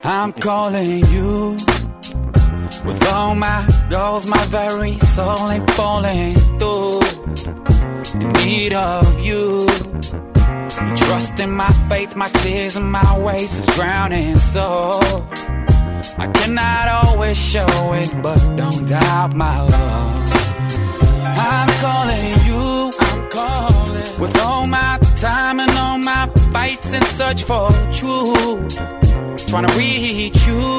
I'm calling you with all my goals, my very soul ain't falling through. In need of you, the trust in my faith, my tears and my ways is drowning. So I cannot always show it, but don't doubt my love. I'm calling you, with all my time and all my fights in search for truth, trying to reach you.